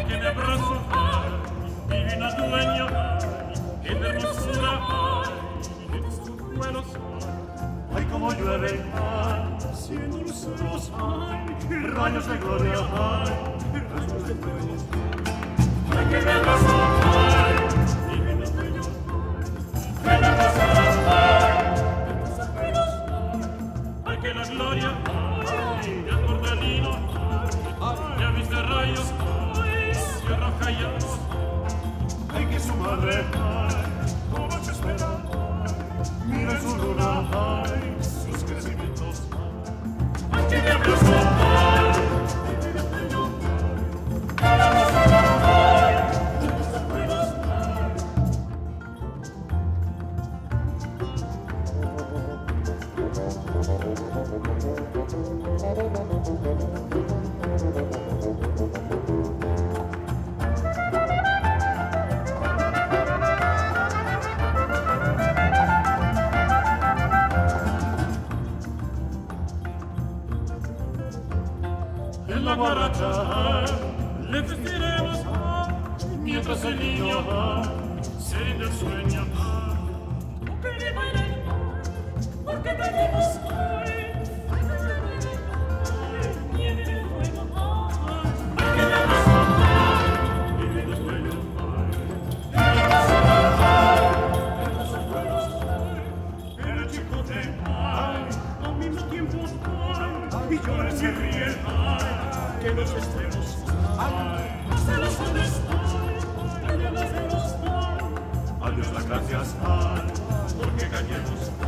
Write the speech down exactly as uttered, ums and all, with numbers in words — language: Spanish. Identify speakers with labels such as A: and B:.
A: que de brazo hay, divina dueña hay, que de hermosura hay, que de sus vuelos hay. Ay, como llueve, ay, cien suros hay, rayos de gloria hay, rayos de fuego. Ay, que de brazo hay, divina dueña hay, que de hermosura hay, que de sus vuelos hay. Ay, que la gloria hay, de amor de lino hay, ya viste rayos hay, sierra callados. Ay, que su madre hay, como se espera hay, mira su luna hay, sus crecimientos hay. Ay, que de abrazo hay, divina dueña hay, que de hermosura hay, que de sus vuelos hay. En la guaracha le vestiremos mientras el niño se rinde el sueño. No queremos bailar porque tenemos hoy nieve en el fuego. Ay, que de abrazo hay, divino sueño hay, que de hermosura hay, que de sus vuelos hay. En el chicote hay, al mismo tiempo hay, y llora y se ríe hay, que los extremos hay, hasta los hombres hay, allá las de los hay. Adiós las gracias hay, porque callemos